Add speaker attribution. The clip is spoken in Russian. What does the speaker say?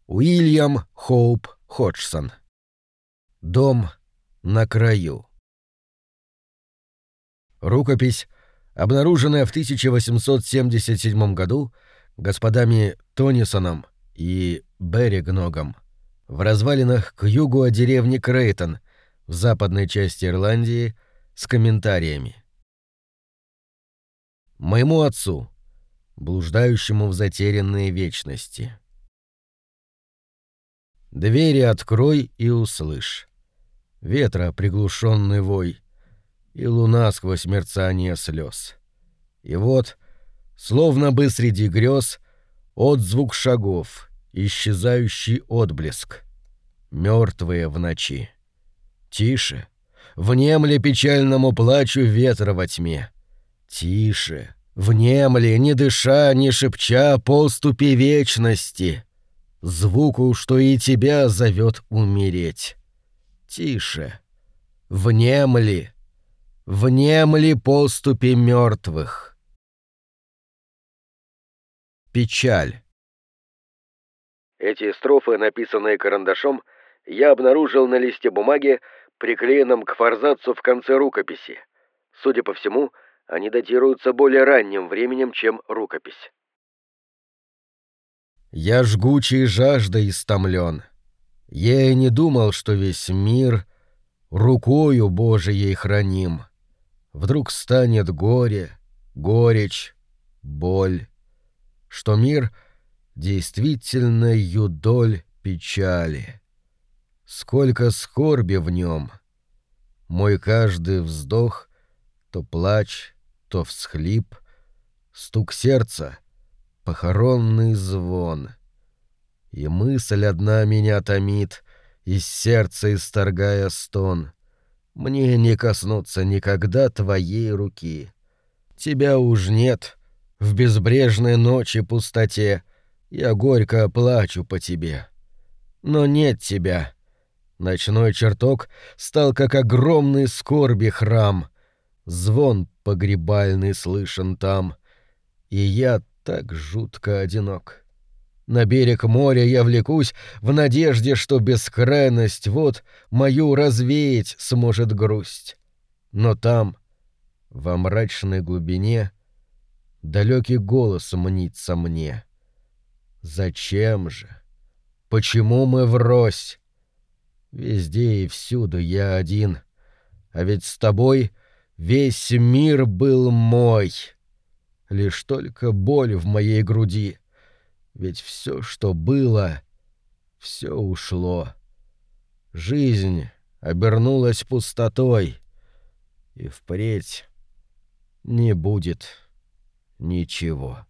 Speaker 1: Уильям Хоуп Ходжсон. Дом на краю. Рукопись, обнаруженная в 1877 году господами Тонисоном и Берригногом в развалинах к югу от деревни Крейтон в западной части Ирландии, с комментариями. Моему отцу, блуждающему в затерянные вечности. Двери открой и услышь. Ветра приглушенный вой, и луна сквозь мерцание слез. И вот, словно бы среди грез, отзвук шагов, исчезающий отблеск. Мертвые в ночи. Тише, внемли печальному плачу ветра во тьме. Тише, внемли, не дыша, не шепча, поступи вечности. Звуку, что и тебя зовет умереть. Тише, внемли поступи мертвых. Печаль. Эти строфы, написанные карандашом, я обнаружил на листе бумаги, приклеенном к форзацу в конце рукописи. Судя по всему, они датируются более ранним временем, чем рукопись. Я жгучей жаждой истомлен. Я и не думал, что весь мир рукою Божией храним. Вдруг станет горе, горечь, боль, что мир действительно юдоль печали. Сколько скорби в нем. Мой каждый вздох, то плач, то всхлип, стук сердца, похоронный звон. И мысль одна меня томит, из сердца исторгая стон. Мне не коснуться никогда твоей руки. Тебя уж нет, в безбрежной ночи пустоте я горько плачу по тебе. Но нет тебя. Ночной чертог стал как огромный скорби храм. Звон погребальный слышен там, и я так жутко одинок. На берег моря я влекусь в надежде, что бескрайность вод мою развеять сможет грусть. Но там, во мрачной глубине, далекий голос мнится мне. Зачем же? Почему мы врозь? Везде и всюду я один, а ведь с тобой весь мир был мой. Лишь только боль в моей груди, ведь все, что было, все ушло. Жизнь обернулась пустотой, и впредь не будет ничего.